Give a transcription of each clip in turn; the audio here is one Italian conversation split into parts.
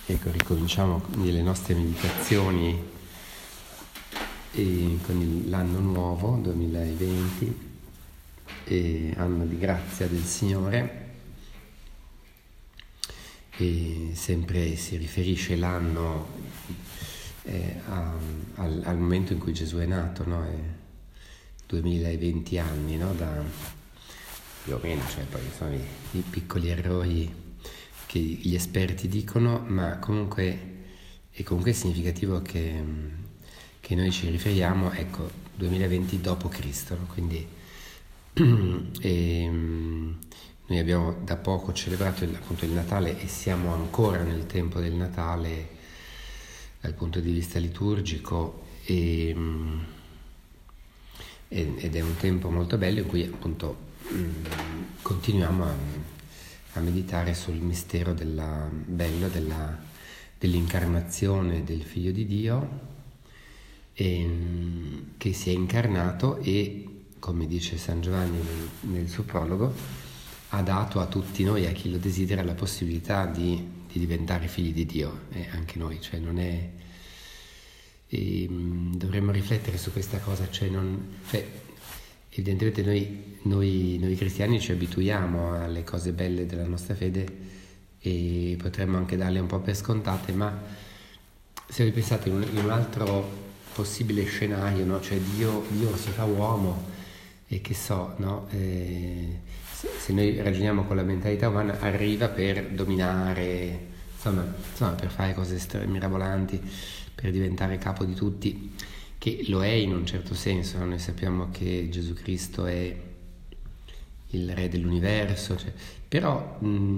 Ecco, ricominciamo quindi le nostre meditazioni con l'anno nuovo 2020, anno di grazia del Signore, e sempre si riferisce l'anno al momento in cui Gesù è nato, no? È 2020 anni, no? Da più o meno, cioè poi sono i piccoli errori che gli esperti dicono, ma comunque è significativo che noi ci riferiamo, ecco, 2020 dopo Cristo, no? Quindi noi abbiamo da poco celebrato appunto il Natale e siamo ancora nel tempo del Natale dal punto di vista liturgico, ed è un tempo molto bello in cui appunto continuiamo a meditare sul mistero dell'incarnazione del Figlio di Dio, che si è incarnato e, come dice San Giovanni nel suo prologo, ha dato a tutti noi, a chi lo desidera, la possibilità di diventare figli di Dio, anche noi, cioè non è... dovremmo riflettere su questa cosa, evidentemente noi cristiani ci abituiamo alle cose belle della nostra fede e potremmo anche darle un po' per scontate, ma se vi pensate in un altro possibile scenario, no? Cioè Dio si fa uomo e che so, no? Se noi ragioniamo con la mentalità umana, arriva per dominare, insomma per fare cose mirabolanti, per diventare capo di tutti, che lo è in un certo senso, no? Noi sappiamo che Gesù Cristo è il Re dell'universo, però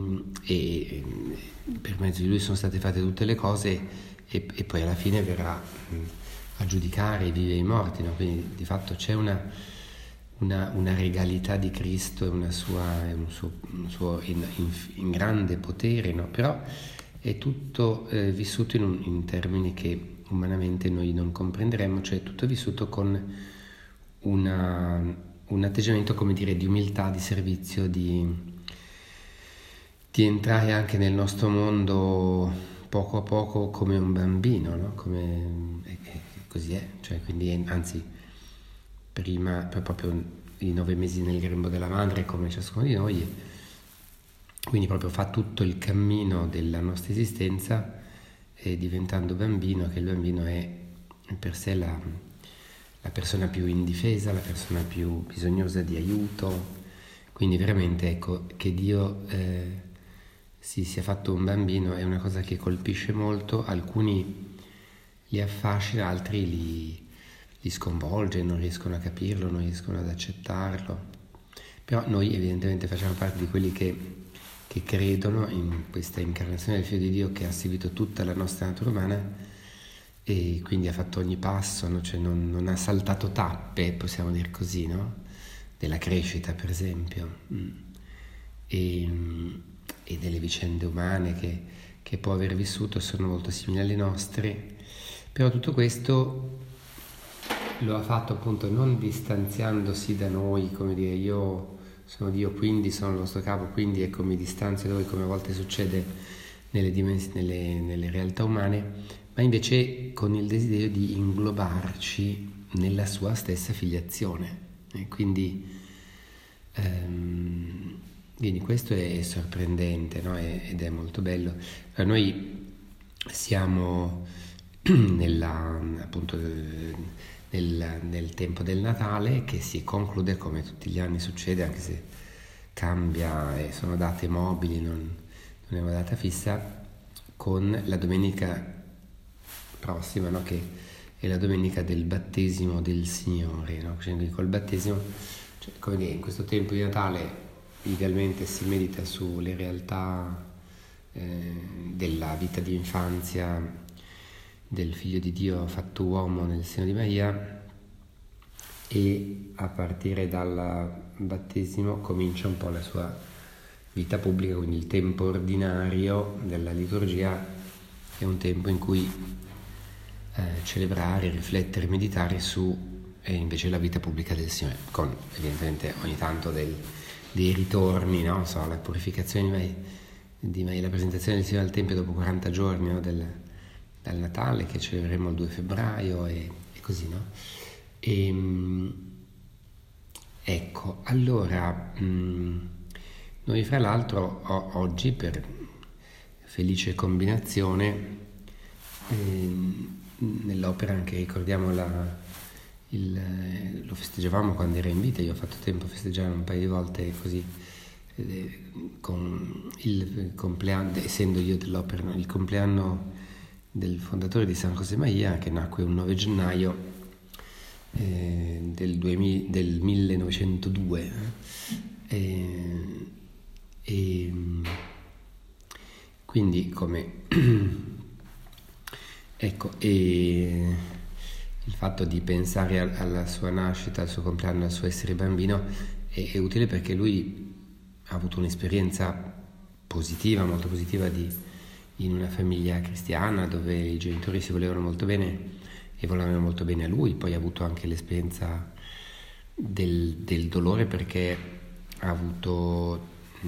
per mezzo di Lui sono state fatte tutte le cose e poi alla fine verrà a giudicare i vivi e i morti, no? Quindi di fatto c'è una regalità di Cristo e un suo in grande potere, no? Però è tutto vissuto in termini che umanamente noi non comprenderemo, cioè tutto vissuto con un atteggiamento, come dire, di umiltà, di servizio, di entrare anche nel nostro mondo poco a poco come un bambino, no? Così è, cioè quindi anzi prima proprio i 9 mesi nel grembo della madre come ciascuno di noi, quindi proprio fa tutto il cammino della nostra esistenza diventando bambino, che il bambino è per sé la persona più indifesa, la persona più bisognosa di aiuto. Quindi veramente, ecco, che Dio si sia fatto un bambino è una cosa che colpisce molto, alcuni li affascina, altri li sconvolge, non riescono a capirlo, non riescono ad accettarlo. Però noi evidentemente facciamo parte di quelli che credono in questa incarnazione del Figlio di Dio, che ha seguito tutta la nostra natura umana e quindi ha fatto ogni passo, no? Cioè non ha saltato tappe, possiamo dire così, no? Della crescita, per esempio, e delle vicende umane che può aver vissuto sono molto simili alle nostre, però tutto questo lo ha fatto appunto non distanziandosi da noi, come dire io sono Dio, quindi sono il vostro capo, quindi ecco mi distanzio da voi, come a volte succede nelle realtà umane, ma invece con il desiderio di inglobarci nella sua stessa filiazione. E quindi questo è sorprendente, no? Ed è molto bello. Noi siamo appunto nel tempo del Natale, che si conclude, come tutti gli anni succede, anche se cambia e sono date mobili, non è una data fissa, con la domenica prossima, no? Che è la domenica del battesimo del Signore, no? Quindi col battesimo, cioè, come dire, in questo tempo di Natale idealmente si medita sulle realtà della vita di infanzia del Figlio di Dio fatto uomo nel seno di Maria, e a partire dal battesimo comincia un po' la sua vita pubblica, quindi il tempo ordinario della liturgia è un tempo in cui celebrare, riflettere, meditare su invece la vita pubblica del Signore, con evidentemente ogni tanto dei ritorni, no? La purificazione la presentazione del Signore al Tempio dopo 40 giorni, no? Dal Natale, che celebreremo il 2 febbraio e così, no? Ecco, allora, noi fra l'altro oggi, per felice combinazione, nell'opera anche ricordiamo lo festeggiavamo quando era in vita. Io ho fatto tempo a festeggiare un paio di volte così, con il compleanno, essendo io dell'opera, no? Il compleanno del fondatore di San José Maria, che nacque un 9 gennaio del 1902, e quindi come ecco, e il fatto di pensare alla sua nascita, al suo compleanno, al suo essere bambino è utile, perché lui ha avuto un'esperienza positiva, molto positiva, in una famiglia cristiana dove i genitori si volevano molto bene e volevano molto bene a lui. Poi ha avuto anche l'esperienza del dolore, perché ha avuto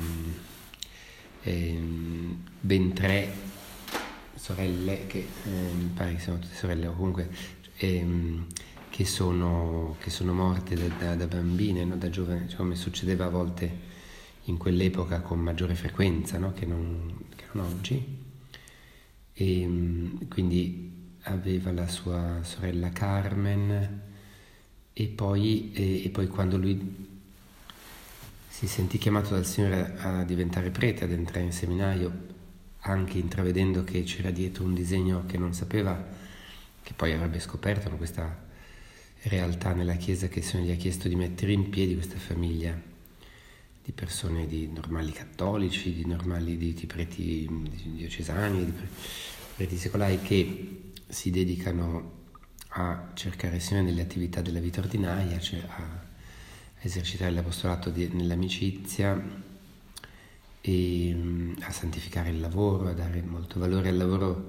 ben 3 sorelle, che mi pare che siano tutte sorelle, o comunque che sono morte da bambine, no? Da giovane, cioè, come succedeva a volte in quell'epoca con maggiore frequenza, no? che non oggi. E quindi aveva la sua sorella Carmen, e poi quando lui si sentì chiamato dal Signore a diventare prete, ad entrare in seminario, anche intravedendo che c'era dietro un disegno che non sapeva, che poi avrebbe scoperto, no? Questa realtà nella Chiesa che il Signore gli ha chiesto di mettere in piedi, questa famiglia di persone, di normali cattolici, di normali di preti diocesani, di preti secolari, che si dedicano a cercare il Signore nelle attività della vita ordinaria, cioè a esercitare l'apostolato nell'amicizia, e a santificare il lavoro, a dare molto valore al lavoro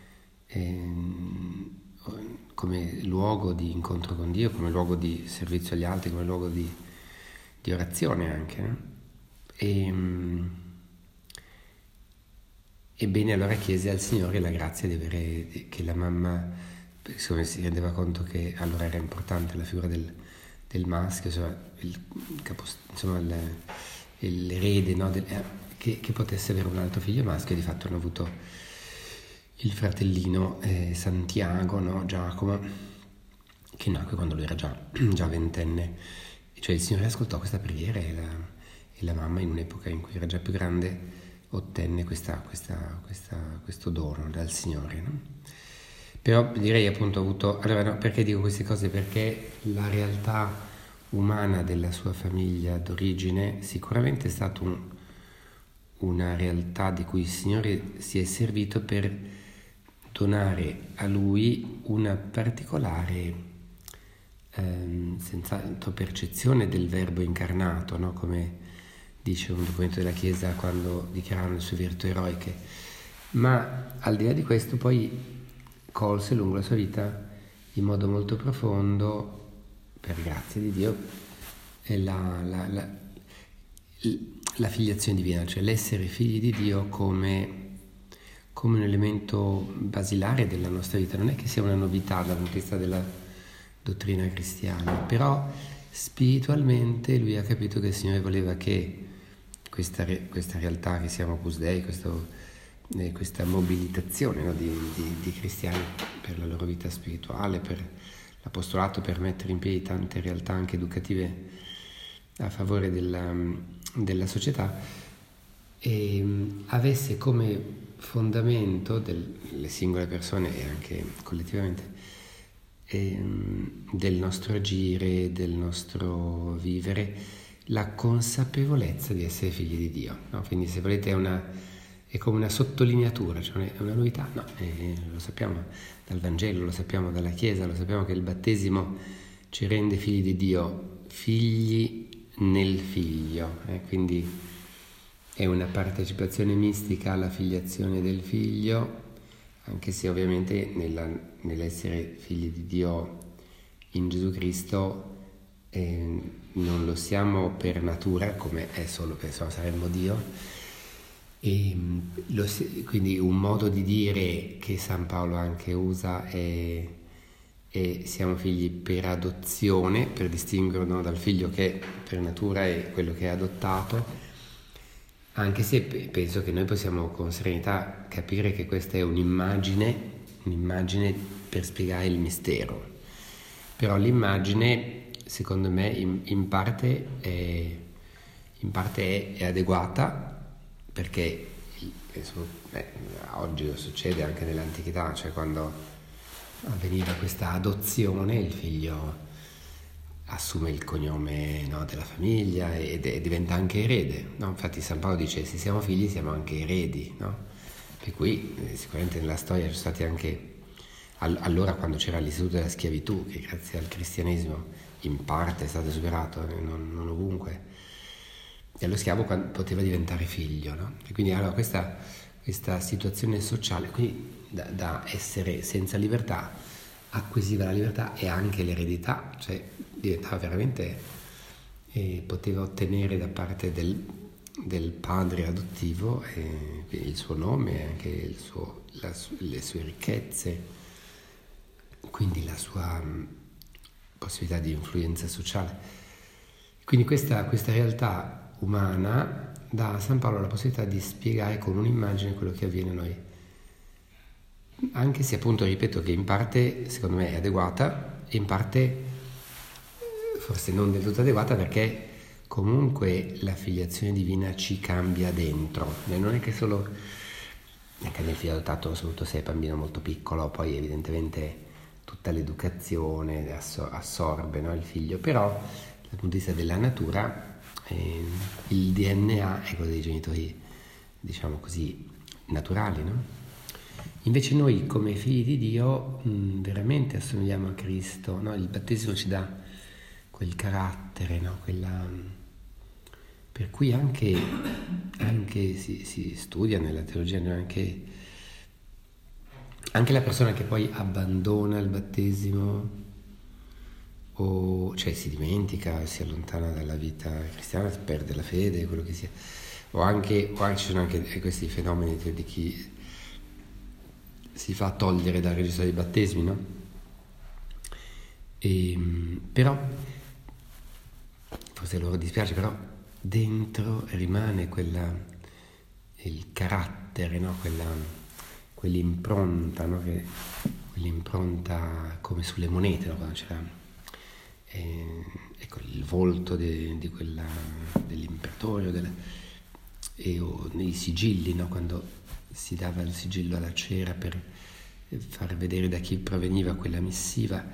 come luogo di incontro con Dio, come luogo di servizio agli altri, come luogo di orazione anche, no? Ebbene, allora chiese al Signore la grazia di avere, che la mamma, siccome si rendeva conto che allora era importante la figura del maschio, insomma l'erede, no? Che potesse avere un altro figlio maschio. Di fatto hanno avuto il fratellino Santiago, no? Giacomo, che nacque quando lui era già ventenne. Cioè il Signore ascoltò questa preghiera, e la mamma, in un'epoca in cui era già più grande, ottenne questo dono dal Signore, no? Però direi, appunto, allora, no, perché dico queste cose? Perché la realtà umana della sua famiglia d'origine sicuramente è stata una realtà di cui il Signore si è servito per donare a lui una particolare senz'altro percezione del Verbo incarnato, no? Come dice un documento della Chiesa quando dichiarano le sue virtù eroiche. Ma al di là di questo, poi colse lungo la sua vita in modo molto profondo, per grazia di Dio, la filiazione divina, cioè l'essere figli di Dio come un elemento basilare della nostra vita. Non è che sia una novità dal punto di vista della dottrina cristiana, però spiritualmente lui ha capito che il Signore voleva che questa realtà che siamo Opus Dei, questa mobilitazione, no, di cristiani per la loro vita spirituale, per l'apostolato, per mettere in piedi tante realtà anche educative a favore della società, avesse come fondamento delle singole persone e anche collettivamente del nostro agire, del nostro vivere, la consapevolezza di essere figli di Dio, no? Quindi, se volete, è come una sottolineatura, cioè è una novità, no? Lo sappiamo dal Vangelo, lo sappiamo dalla Chiesa, lo sappiamo che il battesimo ci rende figli di Dio, figli nel Figlio, quindi è una partecipazione mistica alla filiazione del Figlio, anche se ovviamente nell'essere figli di Dio in Gesù Cristo non lo siamo per natura, come è solo perché saremmo Dio, E quindi un modo di dire che San Paolo anche usa è siamo figli per adozione, per distinguerlo dal figlio che per natura è quello che è adottato, anche se penso che noi possiamo con serenità capire che questa è un'immagine per spiegare il mistero. Però l'immagine, secondo me, in parte è adeguata, perché oggi succede anche nell'antichità, cioè quando avveniva questa adozione, il figlio assume il cognome, no, della famiglia e diventa anche erede, no? Infatti San Paolo dice: se siamo figli siamo anche eredi, no? Per cui sicuramente nella storia ci sono stati anche allora, quando c'era l'istituto della schiavitù, che grazie al cristianesimo in parte è stato superato, non ovunque, e lo schiavo poteva diventare figlio, no? E quindi allora questa situazione sociale, quindi da essere senza libertà acquisiva la libertà e anche l'eredità, cioè diventava veramente, poteva ottenere da parte del padre adottivo il suo nome, anche le sue ricchezze, quindi la sua possibilità di influenza sociale. Quindi questa realtà umana dà a San Paolo la possibilità di spiegare con un'immagine quello che avviene a noi, anche se appunto ripeto che in parte secondo me è adeguata e in parte forse non del tutto adeguata, perché comunque la filiazione divina ci cambia dentro, non è che solo anche nel figlio adottato, soprattutto se è bambino molto piccolo, poi evidentemente tutta l'educazione assorbe, no, il figlio, però dal punto di vista della natura il DNA è quello dei genitori, diciamo così, naturali, no? Invece noi come figli di Dio veramente assomigliamo a Cristo, no? Il battesimo ci dà quel carattere, no? Per cui anche si studia nella teologia, no? Anche la persona che poi abbandona il battesimo, o cioè si dimentica, si allontana dalla vita cristiana, perde la fede, quello che sia, o anche ci sono anche questi fenomeni di chi si fa togliere dal registro dei battesimi, no? Però forse a loro dispiace, però dentro rimane il carattere, no? Quell'impronta, no? Quell'impronta come sulle monete, no? Quando c'era ecco il volto dell'imperatorio o nei sigilli, no? Quando si dava il sigillo alla cera per far vedere da chi proveniva quella missiva,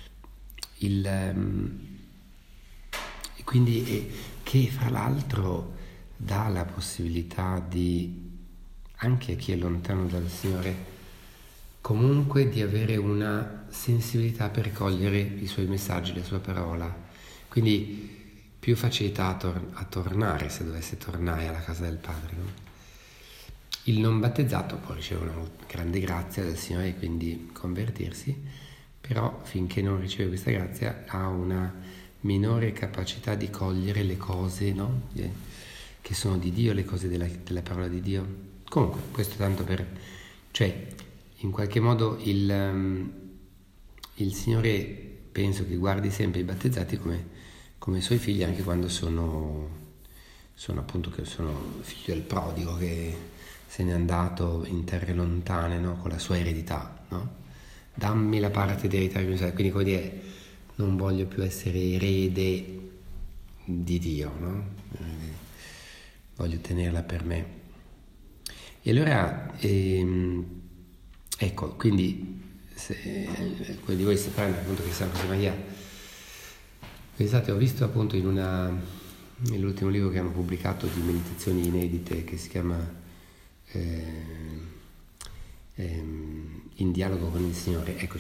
quindi che fra l'altro dà la possibilità anche a chi è lontano dal Signore comunque di avere una sensibilità per cogliere i suoi messaggi, la sua parola, quindi più facilità a tornare, se dovesse tornare alla casa del Padre, no? Il non battezzato può ricevere una grande grazia del Signore e quindi convertirsi, però finché non riceve questa grazia ha una minore capacità di cogliere le cose, no? Che sono di Dio, le cose della parola di Dio. Comunque, questo tanto cioè, in qualche modo il Signore penso che guardi sempre i battezzati come suoi figli, anche quando sono appunto, che sono figlio del prodigo che se n'è andato in terre lontane, no? Con la sua eredità, no? Dammi la parte di eredità che mi serve. Quindi come dire, non voglio più essere erede di Dio, no? Voglio tenerla per me. E allora ecco, quindi quelli di voi sapranno appunto che San José Maria, pensate, ho visto appunto nell'ultimo libro che hanno pubblicato di meditazioni inedite, che si chiama In dialogo con il Signore, ecco,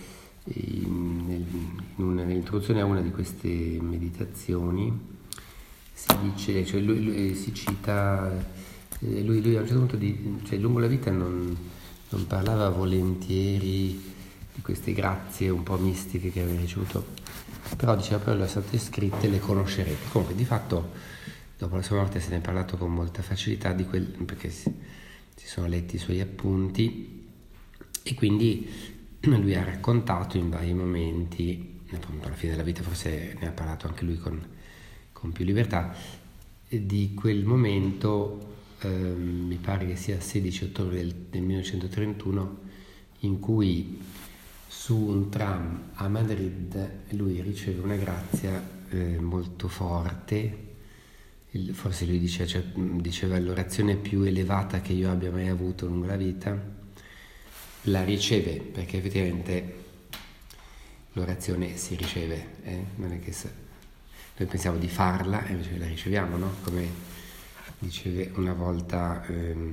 nell'introduzione a una di queste meditazioni si dice, cioè lui si cita, lui a un certo punto cioè lungo la vita non parlava volentieri di queste grazie un po' mistiche che aveva ricevuto, però diceva: poi le sono state scritte, le conoscerete. Comunque di fatto dopo la sua morte se ne è parlato con molta facilità perché si sono letti i suoi appunti, e quindi lui ha raccontato in vari momenti, appunto alla fine della vita forse ne ha parlato anche lui con più libertà, di quel momento, mi pare che sia 16 ottobre del 1931, in cui su un tram a Madrid lui riceve una grazia molto forte. Forse lui diceva l'orazione più elevata che io abbia mai avuto lungo la vita. La riceve perché effettivamente l'orazione si riceve, non è che noi pensiamo di farla e invece la riceviamo, no? Come diceva una volta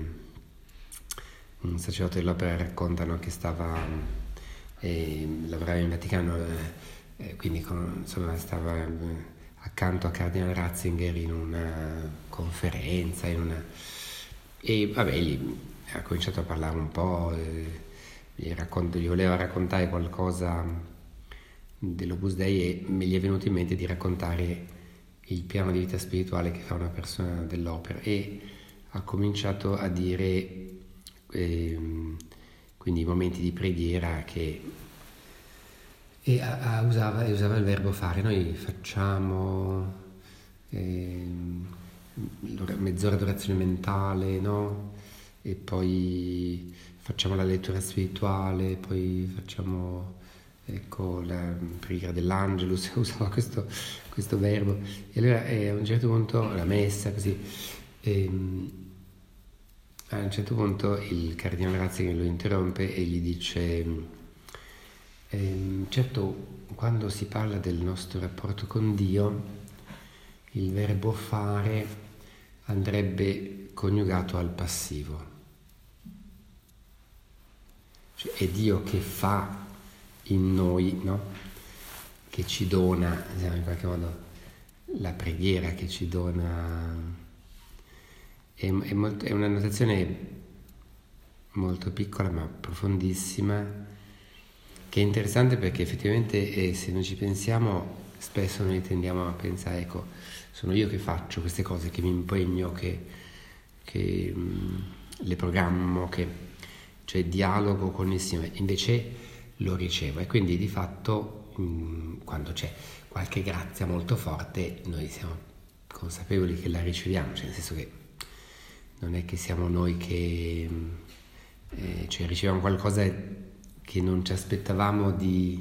un sacerdote dell'opera, raccontano che lavorava in Vaticano, quindi stava accanto a Cardinale Ratzinger in una conferenza, e vabbè, gli ha cominciato a parlare un po', gli voleva raccontare qualcosa dell'Opus Dei, e me gli è venuto in mente di raccontare il piano di vita spirituale che fa una persona dell'opera, e ha cominciato a dire quindi i momenti di preghiera usava il verbo fare. Noi facciamo mezz'ora d'orazione mentale, no? E poi facciamo la lettura spirituale, poi facciamo la preghiera dell'Angelus, usava questo verbo, e allora a un certo punto la messa così, a un certo punto il cardinale Ratzinger lo interrompe e gli dice: certo, quando si parla del nostro rapporto con Dio, il verbo fare andrebbe coniugato al passivo, cioè è Dio che fa in noi, no? Che ci dona, in qualche modo, la preghiera, che ci dona. È una notazione molto piccola ma profondissima, che è interessante perché effettivamente se noi ci pensiamo, spesso noi tendiamo a pensare: ecco, sono io che faccio queste cose, che mi impegno, che le programmo, cioè dialogo con il Signore. Invece lo ricevo, e quindi di fatto quando c'è qualche grazia molto forte noi siamo consapevoli che la riceviamo, cioè nel senso che non è che siamo noi che cioè riceviamo qualcosa che non ci aspettavamo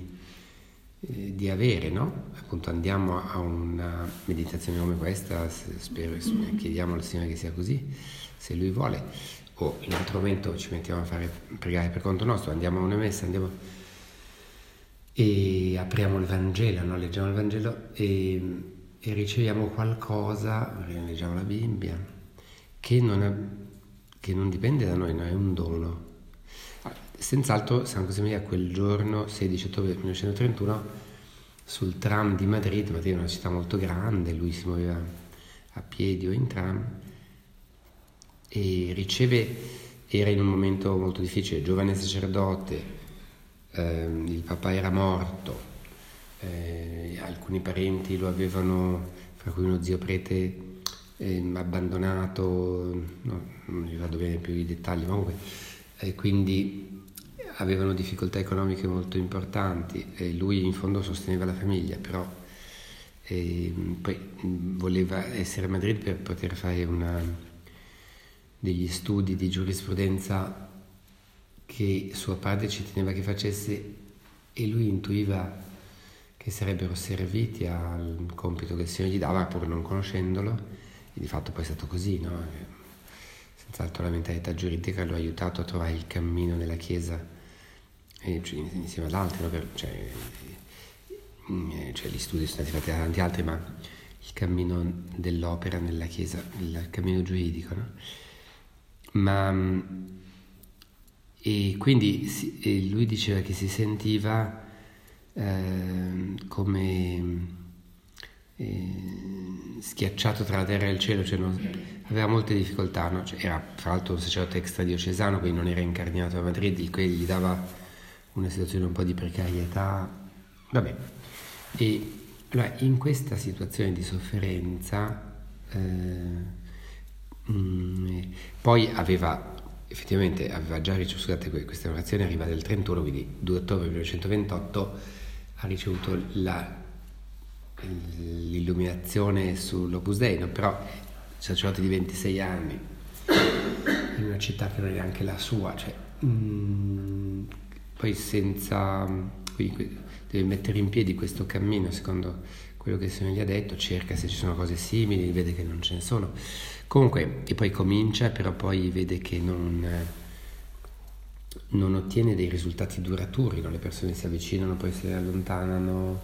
di avere, no? Appunto andiamo a una meditazione come questa, chiediamo al Signore che sia così, se Lui vuole, o in un altro momento ci mettiamo a pregare per conto nostro, andiamo a una messa, e apriamo il Vangelo, no? Leggiamo il Vangelo e riceviamo qualcosa, leggiamo la Bibbia, che non dipende da noi, no? È un dono. Senz'altro San José Maria quel giorno, 16 ottobre 1931, sul tram di Madrid è una città molto grande, lui si muoveva a piedi o in tram, e era in un momento molto difficile, giovane sacerdote, il papà era morto, alcuni parenti lo avevano, fra cui uno zio prete, abbandonato, no, non mi ricordo bene più i dettagli, ma comunque quindi avevano difficoltà economiche molto importanti, e lui in fondo sosteneva la famiglia, però poi voleva essere a Madrid per poter fare degli studi di giurisprudenza che suo padre ci teneva che facesse, e lui intuiva che sarebbero serviti al compito che il Signore gli dava, pur non conoscendolo, e di fatto poi è stato così, no? Senz'altro la mentalità giuridica lo ha aiutato a trovare il cammino nella Chiesa, insieme ad altri, no? Cioè gli studi sono stati fatti da tanti altri, ma il cammino dell'opera nella Chiesa, il cammino giuridico, no? E quindi lui diceva che si sentiva come schiacciato tra la terra e il cielo, cioè aveva molte difficoltà, no? Cioè, era fra l'altro un sacerdote extradiocesano, quindi non era incardinato a Madrid, il che gli dava una situazione un po' di precarietà. Vabbè, e allora in questa situazione di sofferenza Poi effettivamente aveva già ricevuto, scusate, questa orazione arriva del 31, quindi 2 ottobre 1928 ha ricevuto l'illuminazione sull'Opus Dei, no? Però sacerdote di 26 anni in una città che non è anche la sua, cioè, poi quindi deve mettere in piedi questo cammino secondo quello che il Signore gli ha detto, cerca se ci sono cose simili, vede che non ce ne sono. Comunque, e poi comincia, però poi vede che non ottiene dei risultati duraturi, no? Le persone si avvicinano, poi si allontanano.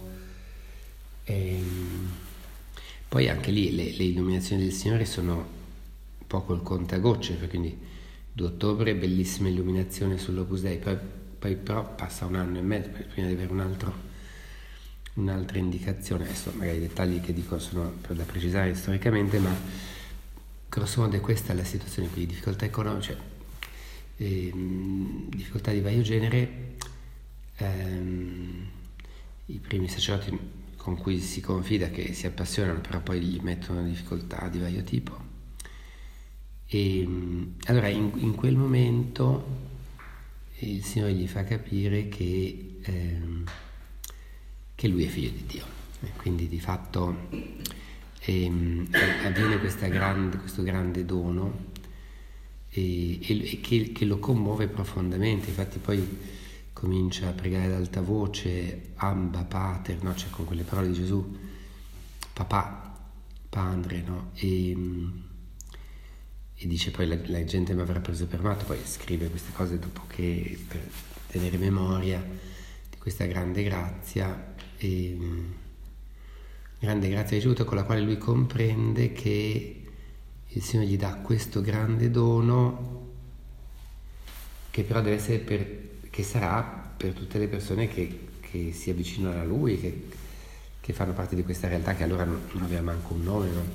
Poi anche lì le illuminazioni del Signore sono un po' col contagocce, quindi 2 ottobre, bellissima illuminazione sull'Opus Dei, poi però passa 1 anno e mezzo prima di avere un'altra indicazione. Adesso magari i dettagli che dico sono per da precisare storicamente, ma grosso modo è questa la situazione, quindi difficoltà economiche, difficoltà di vario genere, i primi sacerdoti con cui si confida che si appassionano, però poi gli mettono difficoltà di vario tipo. E allora in quel momento il Signore gli fa capire che lui è figlio di Dio, e quindi di fatto avviene questo grande dono e che lo commuove profondamente. Infatti poi comincia a pregare ad alta voce, Abba Pater, no? Cioè con quelle parole di Gesù, papà, padre, no? E dice poi la gente mi avrà preso per matto, poi scrive queste cose dopo che, per tenere memoria di questa grande grazia ricevuta, con la quale lui comprende che il Signore gli dà questo grande dono che però deve essere che sarà per tutte le persone che si avvicinano a lui, che fanno parte di questa realtà che allora non aveva manco un nome, no?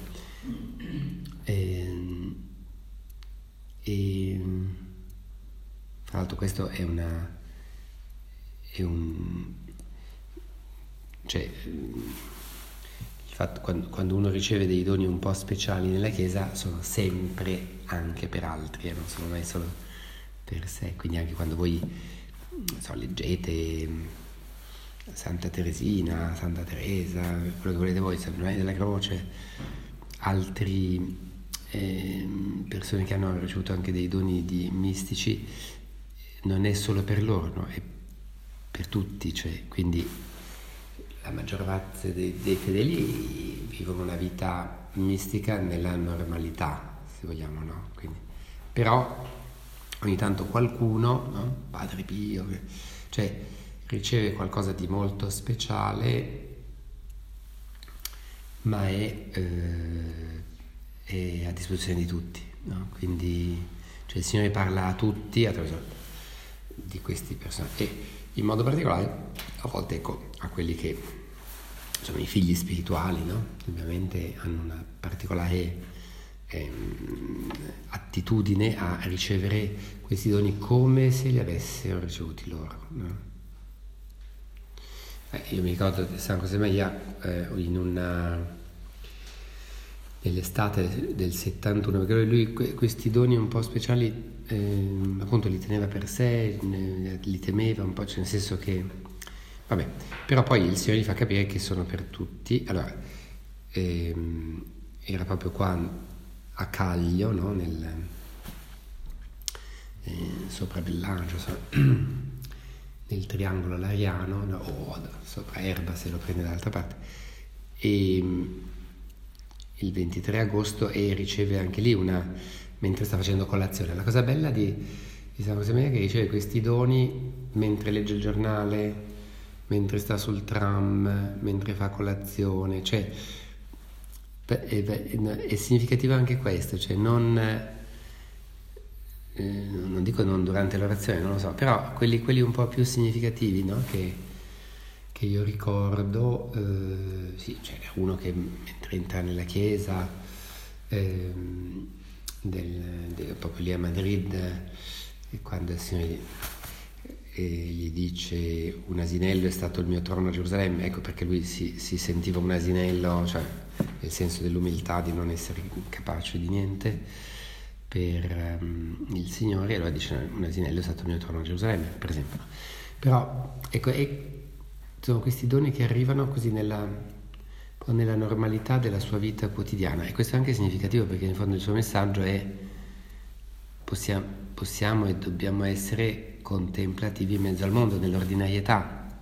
Tra l'altro questo è cioè il fatto quando uno riceve dei doni un po' speciali nella Chiesa sono sempre anche per altri, non sono mai solo per sé. Quindi anche quando voi leggete Santa Teresina, Santa Teresa, quello che volete voi, San Giovanni della Croce, altri persone che hanno ricevuto anche dei doni mistici, non è solo per loro, no? È per tutti, cioè, quindi la maggior parte dei fedeli vivono una vita mistica nella normalità, se vogliamo, no? Quindi, però ogni tanto qualcuno, no? Padre Pio, cioè riceve qualcosa di molto speciale, ma è a disposizione di tutti, no? Quindi cioè il Signore parla a tutti attraverso di questi personaggi, e in modo particolare a volte, ecco, a quelli che sono i figli spirituali, no? Ovviamente hanno una particolare attitudine a ricevere questi doni come se li avessero ricevuti loro, no? Io mi ricordo di San Josemaria nell'estate del 71, perché lui questi doni un po' speciali appunto li teneva per sé, li temeva un po', cioè nel senso che vabbè, però poi il Signore gli fa capire che sono per tutti. Allora era proprio qua a Caglio, no? Sopra Bellagio, nel triangolo lariano, no? O sopra Erba se lo prende dall'altra parte, e il 23 agosto, e riceve anche lì mentre sta facendo colazione. La cosa bella di San Josemaria è che riceve questi doni mentre legge il giornale, mentre sta sul tram, mentre fa colazione, cioè è significativo anche questo, cioè non dico non durante l'orazione, non lo so, però quelli un po' più significativi, no? Che io ricordo, sì, c'è uno che mentre entra nella chiesa, proprio lì a Madrid, quando il Signore gli dice: un asinello è stato il mio trono a Gerusalemme, ecco perché lui si sentiva un asinello, cioè nel senso dell'umiltà di non essere capace di niente per il Signore, e allora dice: un asinello è stato il mio trono a Gerusalemme, per esempio. Però ecco, sono questi doni che arrivano così nella normalità della sua vita quotidiana, e questo è anche significativo perché in fondo il suo messaggio è: possiamo e dobbiamo essere contemplativi in mezzo al mondo, nell'ordinarietà,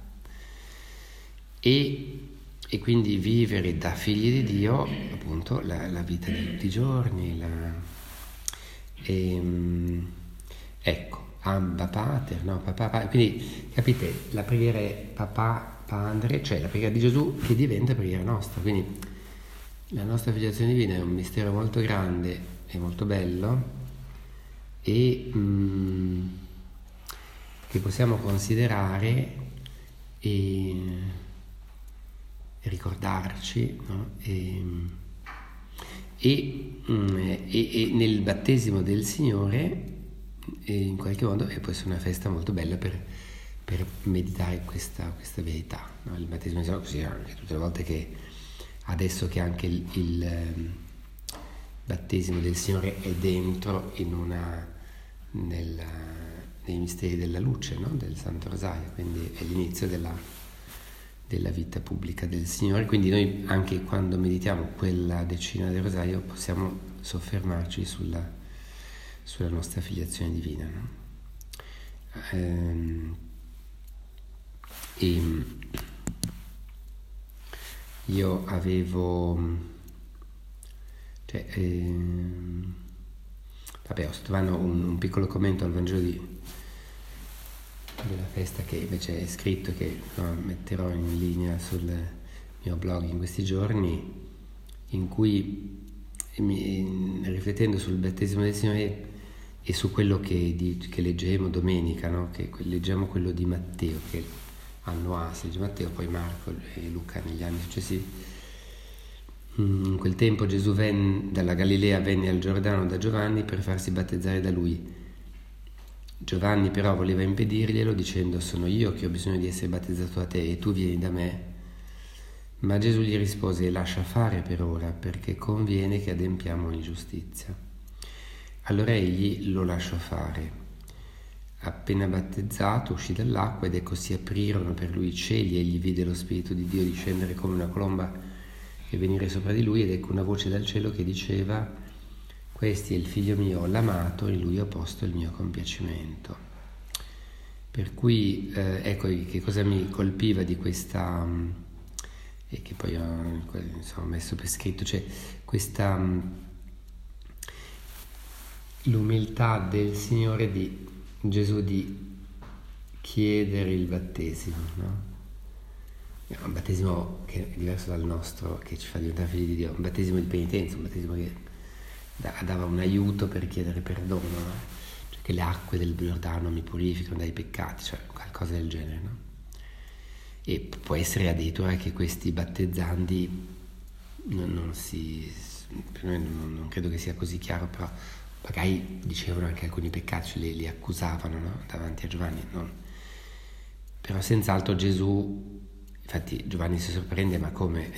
e quindi vivere da figli di Dio appunto la vita di tutti i giorni, ecco, Abba Pater, no? Papà. Quindi capite, la preghiera è Papà Padre, cioè la preghiera di Gesù che diventa preghiera nostra. Quindi la nostra filiazione divina è un mistero molto grande e molto bello, e che possiamo considerare e ricordarci, no? E nel battesimo del Signore, in qualche modo, può essere una festa molto bella per meditare questa verità, no? Il battesimo del Signore, così anche tutte le volte che adesso che anche il battesimo del Signore è dentro nei misteri della luce, no? Del Santo Rosario, quindi è l'inizio della vita pubblica del Signore. Quindi noi anche quando meditiamo quella decina del Rosario possiamo soffermarci sulla nostra filiazione divina, no? E io avevo ho trovato un piccolo commento al Vangelo della festa che invece è scritto, che metterò in linea sul mio blog in questi giorni, in cui riflettendo sul battesimo del Signore e su quello che leggemmo domenica, no? Che leggiamo quello di Matteo, che anno A si legge Matteo, poi Marco e Luca negli anni successivi. In quel tempo Gesù dalla Galilea venne al Giordano da Giovanni per farsi battezzare da lui. Giovanni però voleva impedirglielo dicendo: sono io che ho bisogno di essere battezzato da te e tu vieni da me. Ma Gesù gli rispose: lascia fare per ora, perché conviene che adempiamo ogni giustizia. Allora egli lo lasciò fare. Appena battezzato uscì dall'acqua, ed ecco si aprirono per lui i cieli, e egli vide lo Spirito di Dio discendere come una colomba e venire sopra di lui, ed ecco una voce dal cielo che diceva: questi è il figlio mio l'amato, in lui ho posto il mio compiacimento. Per cui ecco che cosa mi colpiva di questa, e che poi ho messo per scritto, cioè questa l'umiltà del Signore, di Gesù, di chiedere il battesimo, no? Un battesimo che è diverso dal nostro, che ci fa diventare figli di Dio, un battesimo di penitenza, un battesimo che dava un aiuto per chiedere perdono, no? Cioè che le acque del Giordano mi purificano dai peccati, cioè qualcosa del genere, no? E può essere addirittura che questi battezzanti non credo che sia così chiaro, però magari dicevano anche alcuni peccati, cioè li accusavano, no? Davanti a Giovanni, no? Però senz'altro Gesù, infatti Giovanni si sorprende: ma come?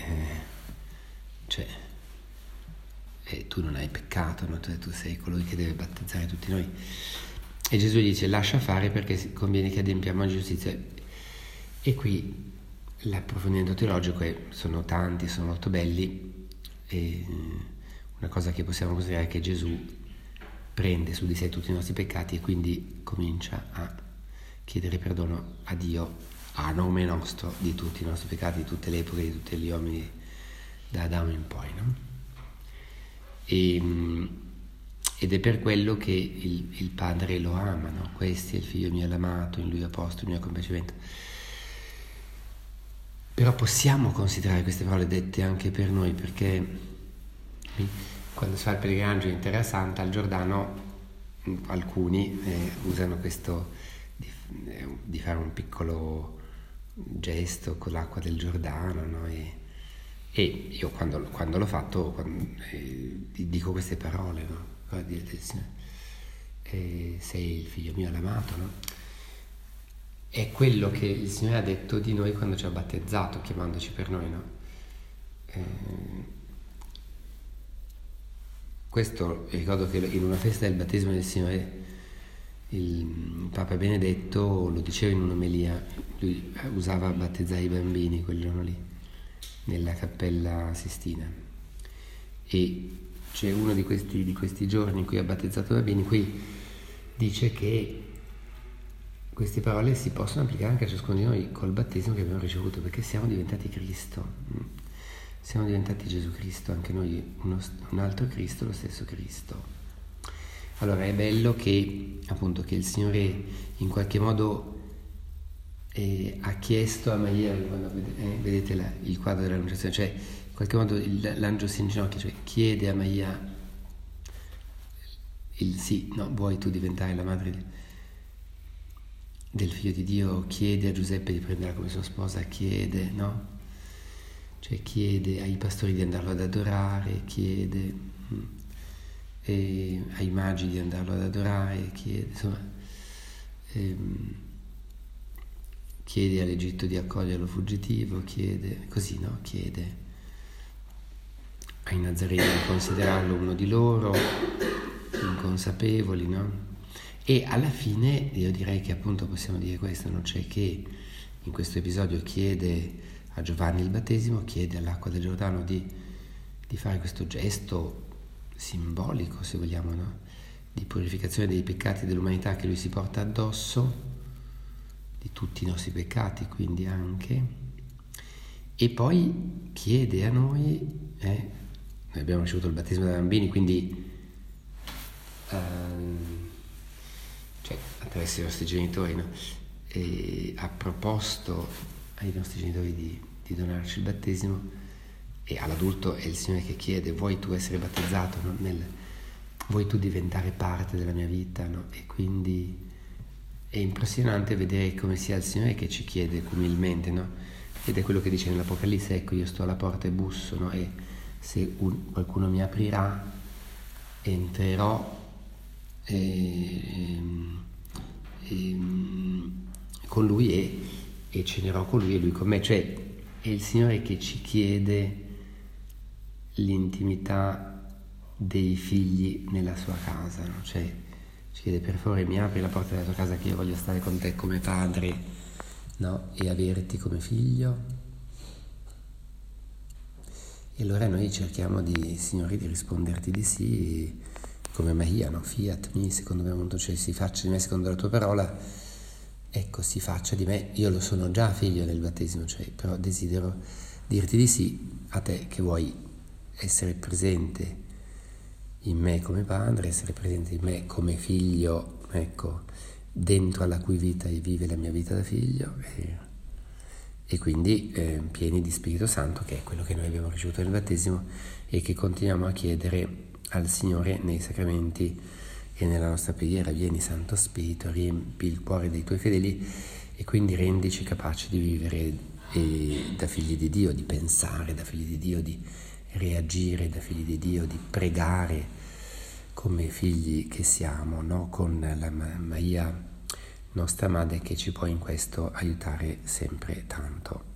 Tu non hai peccato, no? Tu sei colui che deve battezzare tutti noi. E Gesù gli dice: lascia fare, perché conviene che adempiamo la giustizia. E qui l'approfondimento teologico sono tanti, sono molto belli, e una cosa che possiamo considerare è che Gesù prende su di sé tutti i nostri peccati e quindi comincia a chiedere perdono a Dio a nome nostro di tutti i nostri peccati, di tutte le epoche, di tutti gli uomini da Adamo in poi, no? Ed è per quello che il Padre lo ama, no? Questo è il figlio mio l'amato, in lui ho posto il mio compiacimento. Però possiamo considerare queste parole dette anche per noi, perché quando si fa il pellegrinaggio in Terra Santa al Giordano, alcuni usano questo di fare un piccolo gesto con l'acqua del Giordano, no? E io quando l'ho fatto dico queste parole, no? Sei il figlio mio l'amato, no? è quello che il Signore ha detto di noi quando ci ha battezzato, chiamandoci per noi, no? Questo ricordo che in una festa del battesimo del Signore il Papa Benedetto lo diceva in un'omelia, lui usava battezzare i bambini quel giorno lì, nella Cappella Sistina, e c'è uno di questi giorni in cui ha battezzato i bambini, qui dice che queste parole si possono applicare anche a ciascuno di noi col battesimo che abbiamo ricevuto, perché siamo diventati Cristo. Siamo diventati Gesù Cristo, anche noi un altro Cristo, lo stesso Cristo. Allora è bello che appunto che il Signore in qualche modo ha chiesto a Maria, quando vedete il quadro dell'annunciazione, cioè in qualche modo l'angelo si inginocchia, cioè chiede a Maria vuoi tu diventare la madre del figlio di Dio, chiede a Giuseppe di prenderla come sua sposa, chiede, no? Cioè chiede ai pastori di andarlo ad adorare, chiede ai magi di andarlo ad adorare, chiede all'Egitto di accoglierlo fuggitivo, chiede così, no? Chiede ai Nazareni di considerarlo uno di loro, inconsapevoli, no? E alla fine io direi che appunto possiamo dire questo, no? Cioè che in questo episodio chiede a Giovanni il battesimo, chiede all'acqua del Giordano di fare questo gesto simbolico, se vogliamo, no? Di purificazione dei peccati dell'umanità che lui si porta addosso, di tutti i nostri peccati quindi anche, e poi chiede a noi abbiamo ricevuto il battesimo da bambini, quindi cioè attraverso i nostri genitori, no? E ha proposto ai nostri genitori di donarci il battesimo, e all'adulto è il Signore che chiede: vuoi tu essere battezzato, no? Vuoi tu diventare parte della mia vita, no? E quindi è impressionante vedere come sia il Signore che ci chiede umilmente, no? Ed è quello che dice nell'Apocalisse: ecco, io sto alla porta e busso, no? E se qualcuno mi aprirà, entrerò con lui e cenerò con lui e lui con me. Cioè è il Signore che ci chiede l'intimità dei figli nella sua casa, no? Cioè ci chiede: per favore mi apri la porta della tua casa, che io voglio stare con te come padre, no? E averti come figlio. E allora noi cerchiamo Signore, di risponderti di sì, come Maria, no? Fiat mi, secondo me, appunto, cioè si faccia di me secondo la tua parola. Ecco, si faccia di me, io lo sono già figlio nel battesimo, cioè, però desidero dirti di sì a te che vuoi essere presente in me come padre, essere presente in me come figlio, ecco, dentro alla cui vita vive la mia vita da figlio, e quindi pieni di Spirito Santo, che è quello che noi abbiamo ricevuto nel battesimo e che continuiamo a chiedere al Signore nei sacramenti e nella nostra preghiera. Vieni Santo Spirito, riempi il cuore dei tuoi fedeli e quindi rendici capaci di vivere da figli di Dio, di pensare da figli di Dio, di reagire da figli di Dio, di pregare come figli che siamo, no? Con la Maria, nostra madre, che ci può in questo aiutare sempre tanto.